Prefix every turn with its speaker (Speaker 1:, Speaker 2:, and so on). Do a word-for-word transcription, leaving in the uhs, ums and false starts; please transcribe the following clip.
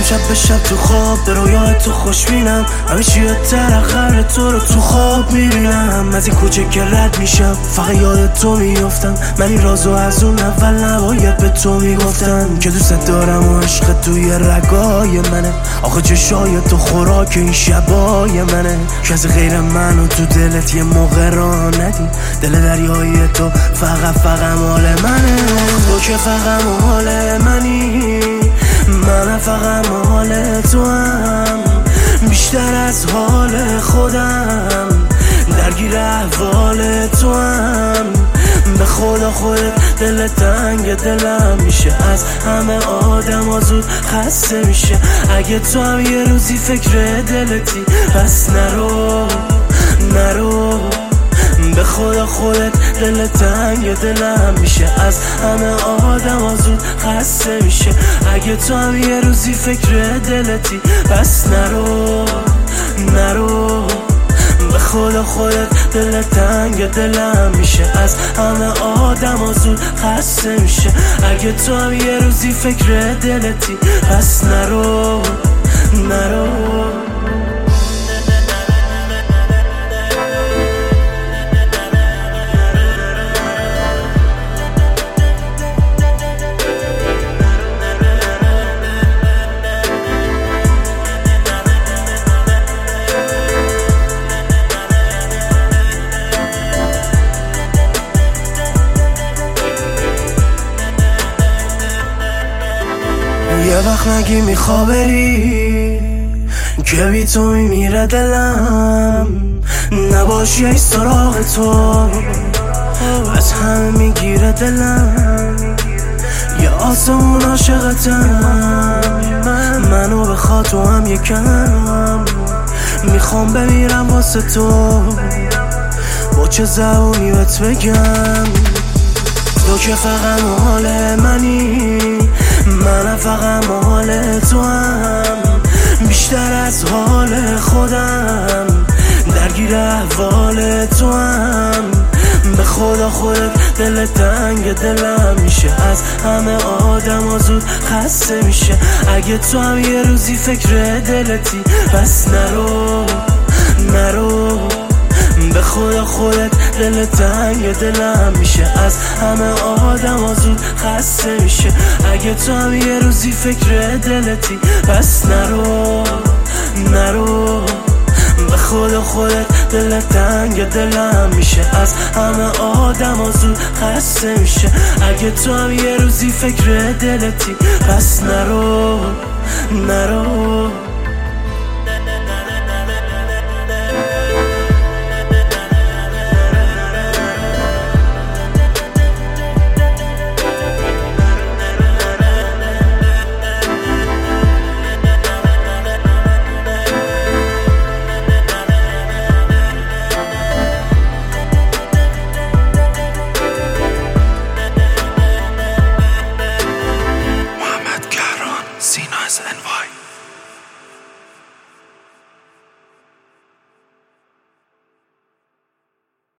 Speaker 1: شب به شب تو خواب به رویای تو خوشبینم، همیشه یه ترقر تو رو تو خواب میبینم. از این کوچه که رد میشم فقط یاد تو میافتم، من این رازو از اون اول نباید به تو میگفتم که دوست دارم و عشق توی رگای منه. آخه چشای تو خوراک این شبای منه، کسی غیر منو تو دلت یه موقع را ندی. دل دریایی تو فقط فقط مال منه، تو که فقط مال منی، من فقط مال تو هم. بیشتر از حال خودم درگیر احوال تو هم. به خدا خودت دل تنگ دلم میشه، از همه آدم ها زود خسته میشه. اگه تو هم یه روزی فکر دلتی پس نرو نرو. به خدا خودت دل تنگ دلم میشه، از همه آدم ها زود خسته میشه. اگه تو هم یه روزی فکر دلتی پس نرو نرو. به خدا خودت دل تنگ دلم میشه، از همه آدم ها زود خسته میشه. اگه تو هم یه روزی فکر دلتی پس نرو نرو. یه وقت نگی میخوا بری که بی تو میمیره دلم، نباشی ای سراغ تو از همه میگیره دلم. یه آسمون عاشقتم، منو بخواد تو هم یکم. میخوام بمیرم واسه تو، با چه زبونی بهت بگم. تو که فقط مال منی، من فقط مال تو هم. بیشتر از حال خودم درگیر احوال تو هم. به خدا خودت دل تنگ دلم میشه، از همه آدم ها زود خسته میشه. اگه تو هم یه روزی فکر دلتی پس نرو نرو. به خدا خودت دل تنگ دلم میشه، از همه آدم ها زود خسته میشه. اگه تو هم یه روزی فکر دلتی پس نرو نرو. به خدا خودت دل تنگ دلم میشه، از همه آدم ها زود خسته میشه. اگه تو هم یه روزی فکر دلتی پس نرو نرو.